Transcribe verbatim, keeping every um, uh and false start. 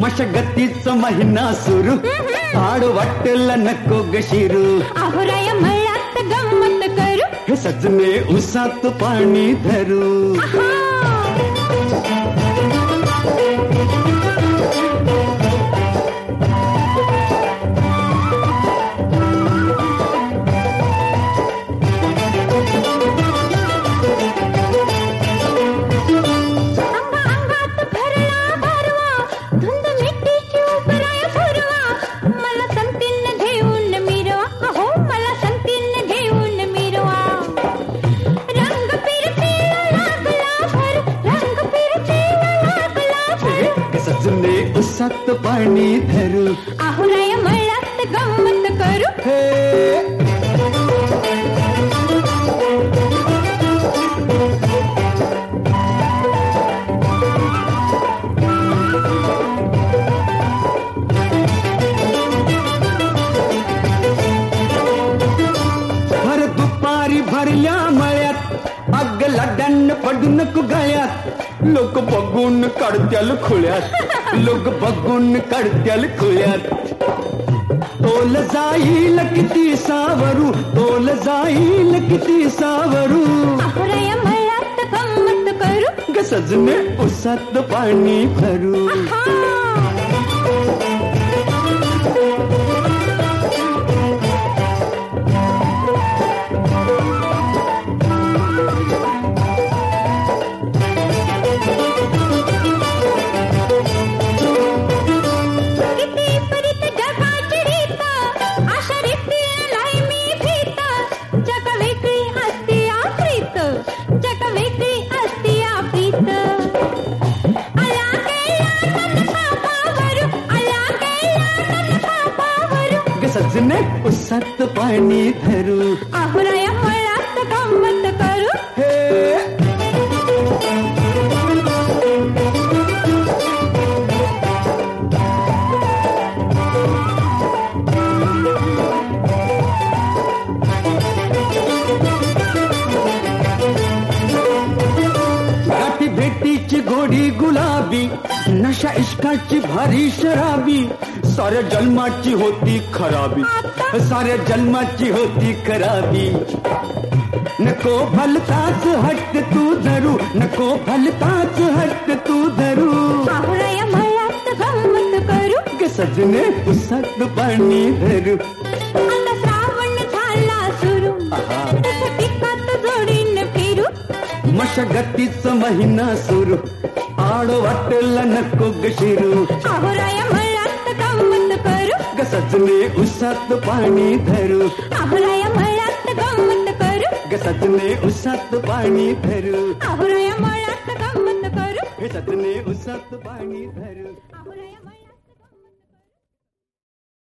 मशागतीचा महिना सुरू आड वाटेला नको ग शिरू अहोराया मळ्यात गंमत करू हे सजने उसात पाणी धरू सजने उसात पाणी धरू अहोराया मळ्यात गंमत करू हे भर दुपारी भरल्या मळ्यात अग लाड्यान पडू नको गळ्यात लोक बघून काढत्याल खुळ्यात लोक बघून काढत्याल खुळ्यात तोल जाईल किती सावरू तोल जाईल किती सावरू अहोराया मळ्यात गंमत करू ग सजने उसात पाणी भरू सजने उसात पाणी धरू अहोराया मळ्यात गंमत करू हे गाठी भेटीची घोडी गुलाबी नशा इश्काची भारी शराबी साऱ्या जन्माची होती खराबी साऱ्या जन्माची होती खराबी नको भलताच हट्ट तू धरू नको भलताच हट्ट तू धरू अहोराया मळ्यात गंमत करू ग सजने उसात पाणी धरू आता श्रावण झाला सुरू तसं पिकात जोडीन फिरू मशागतीचा महिना सुरू आड वाटेला नको ग शिरू अहोराया मळ्यात गंमत करू ग सजने उसात पाणी धरू अहोराया मळ्यात गंमत करू ग सजने उसात पाणी धरू अहोराया मळ्यात गंमत करू हे सजने उसात पाणी धरू अहोराया मळ्यात